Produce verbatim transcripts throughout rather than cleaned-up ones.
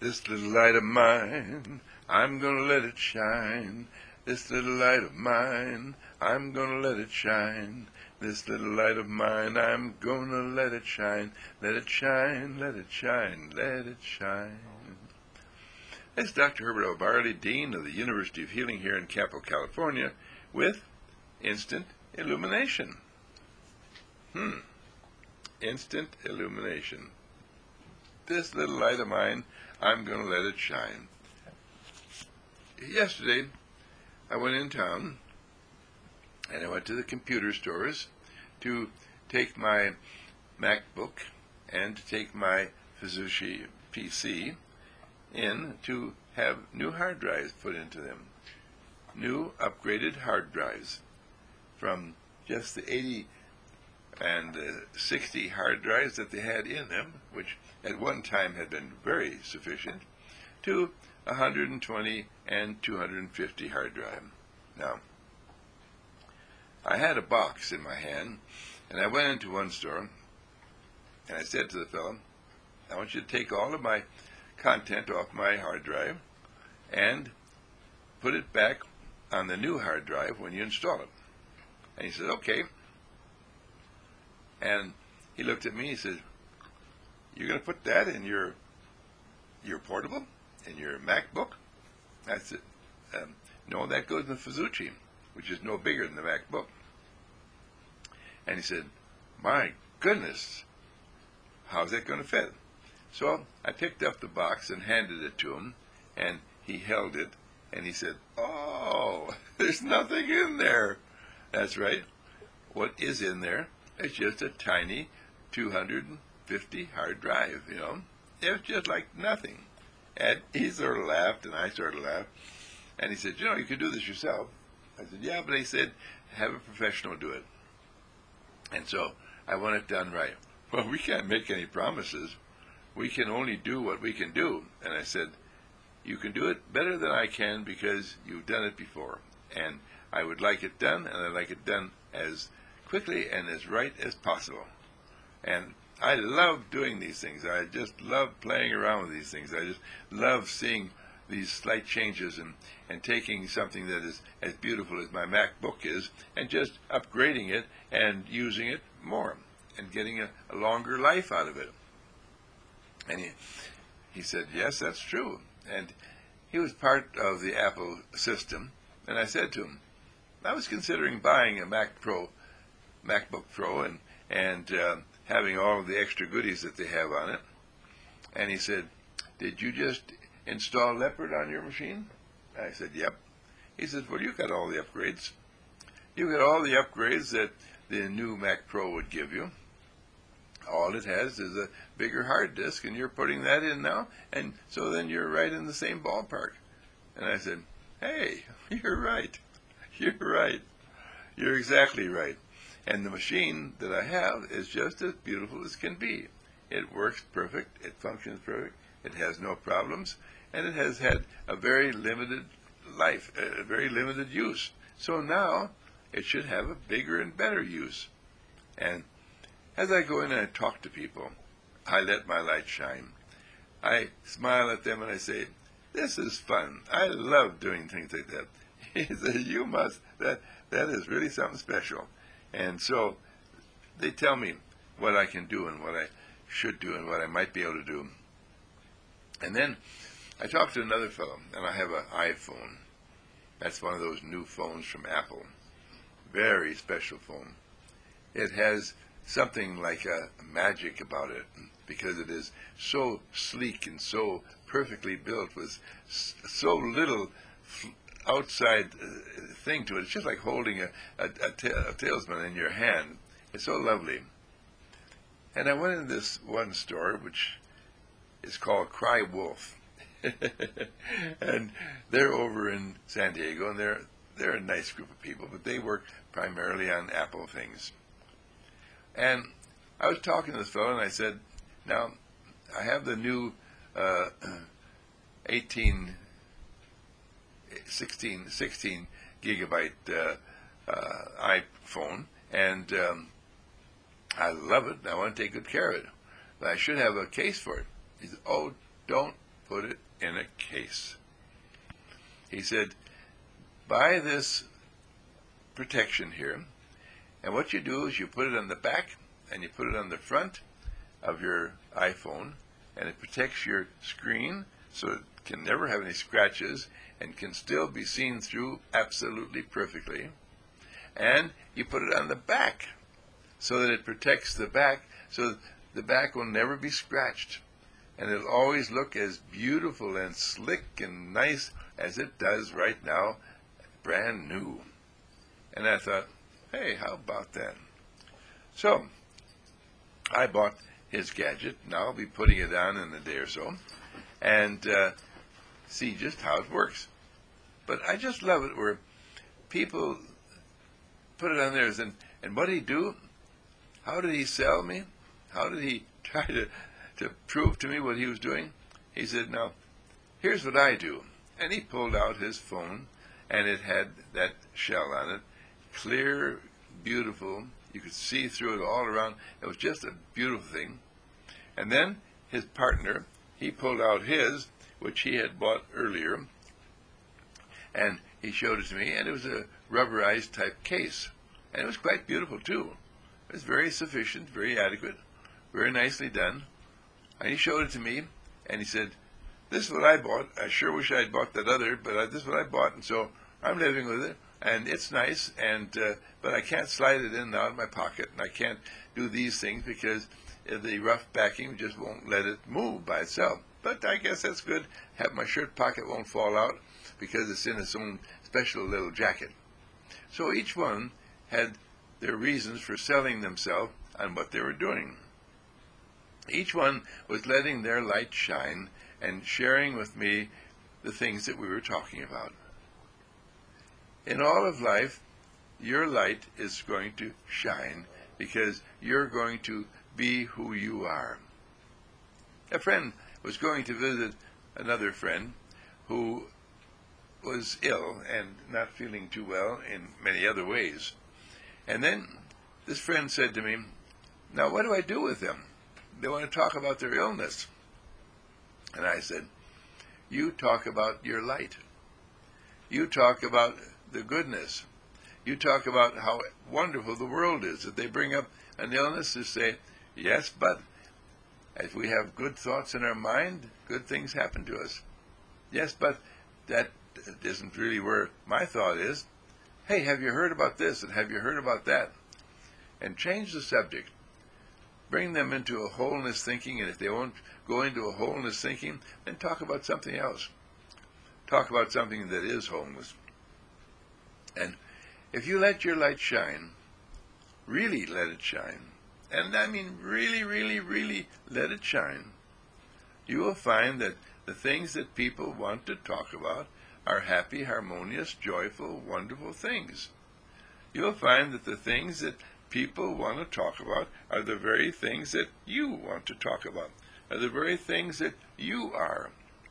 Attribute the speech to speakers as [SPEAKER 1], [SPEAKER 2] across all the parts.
[SPEAKER 1] This little light of mine, I'm gonna let it shine. This little light of mine, I'm gonna let it shine. This little light of mine, I'm gonna let it shine. Let it shine, let it shine, let it shine. This is Doctor Herbert L. Barley, Dean of the University of Healing here in Capital, California, with Instant Illumination. Hmm. Instant Illumination. This little light of mine, I'm going to let it shine. Yesterday, I went in town, and I went to the computer stores to take my MacBook and to take my Fuzushi P C in to have new hard drives put into them. New upgraded hard drives from just the eighty and uh, sixty hard drives that they had in them, which at one time had been very sufficient, to one hundred twenty and two hundred fifty hard drive. Now, I had a box in my hand, and I went into one store, and I said to the fellow, I want you to take all of my content off my hard drive and put it back on the new hard drive when you install it. And he said, okay. And he looked at me, he said, you're going to put that in your your portable, in your MacBook? I said, um, no, that goes in the Fuzushi, which is no bigger than the MacBook. And he said, my goodness, how's that going to fit? So I picked up the box and handed it to him, and he held it, and he said, oh, there's nothing in there. That's right. What is in there? It's just a tiny two hundred fifty hard drive, you know. It's just like nothing. And he sort of laughed, and I sort of laughed. And he said, you know, you could do this yourself. I said, yeah, but he said, have a professional do it. And so I want it done right. Well, we can't make any promises. We can only do what we can do. And I said, you can do it better than I can because you've done it before. And I would like it done, and I'd like it done as quickly and as right as possible. And I love doing these things. I just love playing around with these things. I just love seeing these slight changes and, and taking something that is as beautiful as my MacBook is and just upgrading it and using it more and getting a, a longer life out of it. And he, he said, yes, that's true. And he was part of the Apple system. And I said to him, I was considering buying a Mac Pro, MacBook Pro and, and uh, having all of the extra goodies that they have on it. And he said, did you just install Leopard on your machine? I said, yep. He said, well, you got all the upgrades. You got all the upgrades that the new Mac Pro would give you. All it has is a bigger hard disk, and you're putting that in now, and so then you're right in the same ballpark. And I said, hey, you're right. You're right. You're exactly right. And the machine that I have is just as beautiful as can be. It works perfect. It functions perfect. It has no problems. And it has had a very limited life, a very limited use. So now it should have a bigger and better use. And as I go in and I talk to people, I let my light shine. I smile at them and I say, this is fun. I love doing things like that. He said, you must. That, that is really something special. And so they tell me what I can do and what I should do and what I might be able to do. And then I talked to another fellow, and I have an iPhone. That's one of those new phones from Apple. Very special phone. It has something like a magic about it because it is so sleek and so perfectly built with so little outside uh, thing to it. It's just like holding a, a, a, ta- a talisman in your hand. It's so lovely. And I went in this one store, which is called Cry Wolf. And they're over in San Diego, and they're, they're a nice group of people, but they work primarily on Apple things. And I was talking to this fellow, and I said, now, I have the new uh, eighteen, sixteen, sixteen gigabyte uh, uh, iPhone, and um, I love it, and I want to take good care of it. But I should have a case for it. He said, oh, don't put it in a case. He said, buy this protection here, and what you do is you put it on the back and you put it on the front of your iPhone, and it protects your screen so it can never have any scratches and can still be seen through absolutely perfectly. And you put it on the back so that it protects the back, so that the back will never be scratched, and it'll always look as beautiful and slick and nice as it does right now, brand new. And I thought, hey, how about that? So I bought his gadget. Now I'll be putting it on in a day or so and uh, see just how it works. But I just love it where people put it on theirs. And, and what did he do? How did he sell me? How did he try to, to prove to me what he was doing? He said, now, here's what I do. And he pulled out his phone, and it had that shell on it, clear, beautiful. You could see through it all around. It was just a beautiful thing. And then his partner, he pulled out his, which he had bought earlier, and he showed it to me, and it was a rubberized type case. And it was quite beautiful, too. It was very sufficient, very adequate, very nicely done. And he showed it to me, and he said, this is what I bought. I sure wish I had bought that other, but I, this is what I bought, and so I'm living with it. And it's nice, and uh, but I can't slide it in and out of my pocket, and I can't do these things because the rough backing just won't let it move by itself. But I guess that's good. Have my shirt pocket won't fall out because it's in its own special little jacket. So each one had their reasons for selling themselves on what they were doing. Each one was letting their light shine and sharing with me the things that we were talking about. In all of life, your light is going to shine because you're going to be who you are. A friend was going to visit another friend who was ill and not feeling too well in many other ways. And then this friend said to me, now what do I do with them? They want to talk about their illness. And I said, you talk about your light. You talk about the goodness. You talk about how wonderful the world is. If they bring up an illness, to say, yes, but if we have good thoughts in our mind, good things happen to us. Yes, but that isn't really where my thought is. Hey, have you heard about this, and have you heard about that? And change the subject. Bring them into a wholeness thinking, and if they won't go into a wholeness thinking, then talk about something else. Talk about something that is wholeness. And if you let your light shine, really let it shine, and I mean really, really, really let it shine, you will find that the things that people want to talk about are happy, harmonious, joyful, wonderful things. You'll find that the things that people want to talk about are the very things that you want to talk about, are the very things that you are.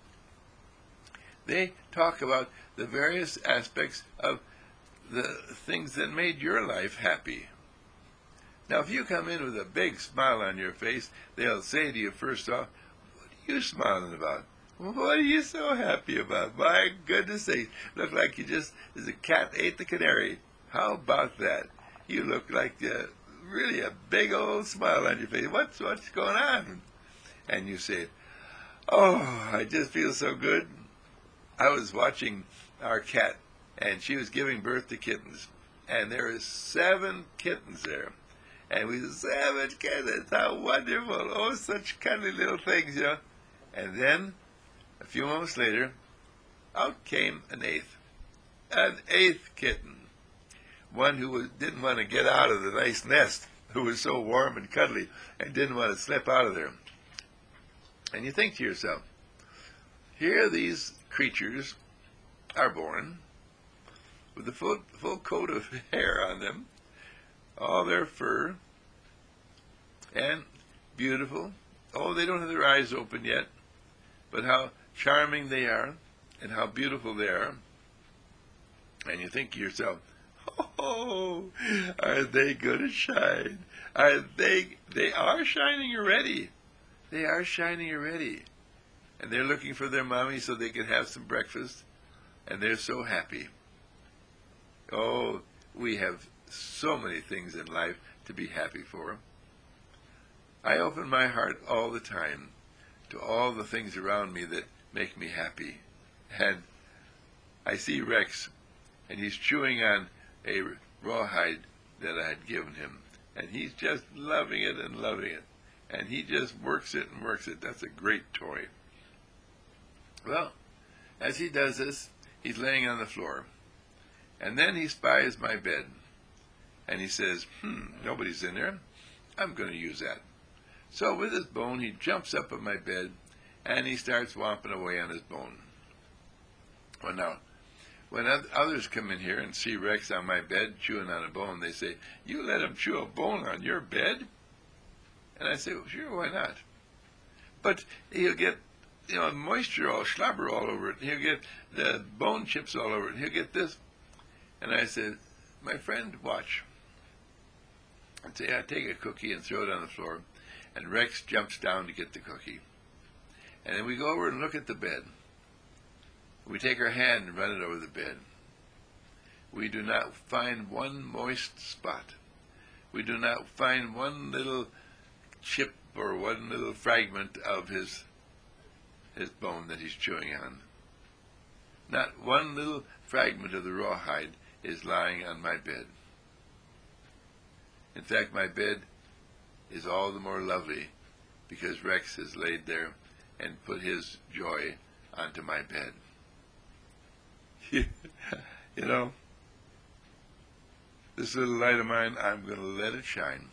[SPEAKER 1] They talk about the various aspects of the things that made your life happy. Now, if you come in with a big smile on your face, they'll say to you first off, what are you smiling about? What are you so happy about? My goodness sakes, look like you just, as a cat ate the canary. How about that? You look like uh, really a big old smile on your face. What's, what's going on? And you say, oh, I just feel so good. I was watching our cat, and she was giving birth to kittens. And there were seven kittens there. And we said, seven kittens, how wonderful. Oh, such cuddly little things, you know. And then, a few moments later, out came an eighth. An eighth kitten. One who was, didn't want to get out of the nice nest, who was so warm and cuddly, and didn't want to slip out of there. And you think to yourself, here these creatures are born with a full, full coat of hair on them, all their fur, and beautiful. Oh, they don't have their eyes open yet, but how charming they are, and how beautiful they are. And you think to yourself, oh, are they going to shine? Are they, they are shining already. They are shining already. and they're looking for their mommy so they can have some breakfast, and they're so happy. Oh, we have so many things in life to be happy for. I open my heart all the time to all the things around me that make me happy. And I see Rex, and he's chewing on a rawhide that I had given him, and he's just loving it and loving it, and he just works it and works it. That's a great toy. Well, as he does this, he's laying on the floor, and then he spies my bed, and he says, hmm, nobody's in there. I'm going to use that. So with his bone, he jumps up on my bed, and he starts whomping away on his bone. Well, now, when others come in here and see Rex on my bed chewing on a bone, they say, you let him chew a bone on your bed? And I say, well, sure, why not? But he'll get, you know, moisture all, slobber all over it. He'll get the bone chips all over it. He'll get this. And I said, my friend, watch. And say, I take a cookie and throw it on the floor, and Rex jumps down to get the cookie. And then we go over and look at the bed. We take our hand and run it over the bed. We do not find one moist spot. We do not find one little chip or one little fragment of his his bone that he's chewing on. Not one little fragment of the rawhide is lying on my bed. In fact, my bed is all the more lovely because Rex has laid there and put his joy onto my bed. You know, this little light of mine, I'm going to let it shine.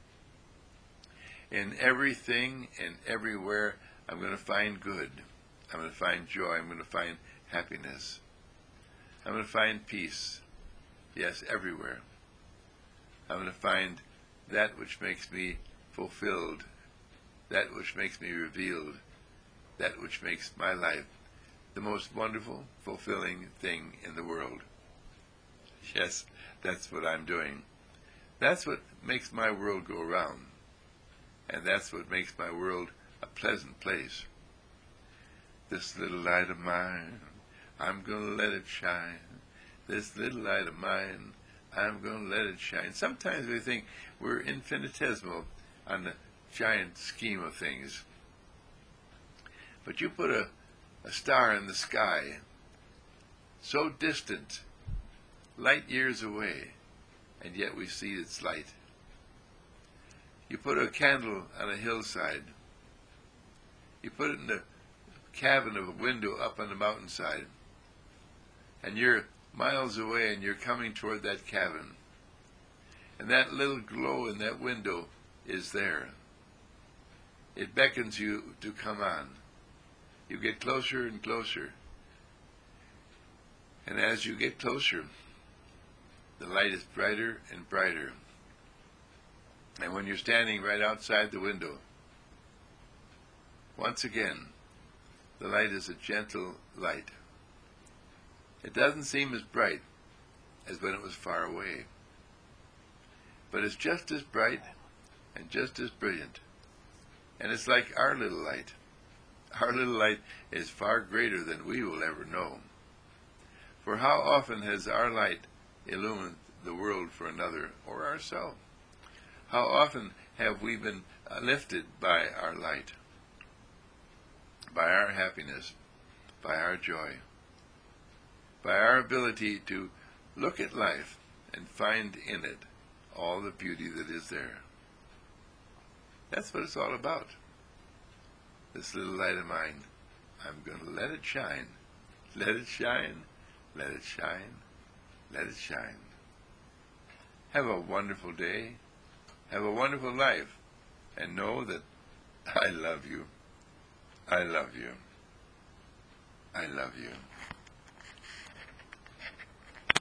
[SPEAKER 1] In everything and everywhere, I'm going to find good. I'm going to find joy. I'm going to find happiness. I'm going to find peace. Yes, everywhere. I'm going to find that which makes me fulfilled, that which makes me revealed, that which makes my life the most wonderful, fulfilling thing in the world. Yes, that's what I'm doing. That's what makes my world go round. And that's what makes my world a pleasant place. This little light of mine, I'm going to let it shine. This little light of mine, I'm going to let it shine. Sometimes we think we're infinitesimal on the giant scheme of things. But you put a, a star in the sky, so distant, light years away, and yet we see its light. You put a candle on a hillside. You put it in the cabin of a window up on the mountainside, and you're miles away and you're coming toward that cabin. And that little glow in that window is there. It beckons you to come on. You get closer and closer. And as you get closer, the light is brighter and brighter. And when you're standing right outside the window, once again, the light is a gentle light. It doesn't seem as bright as when it was far away, but it's just as bright and just as brilliant. And it's like our little light. Our little light is far greater than we will ever know. For how often has our light illumined the world for another or ourselves? How often have we been lifted by our light, by our happiness, by our joy, by our ability to look at life and find in it all the beauty that is there. That's what it's all about. This little light of mine, I'm going to let it shine. Let it shine, let it shine, let it shine. Have a wonderful day. Have a wonderful life. And know that I love you. I love you. I love you.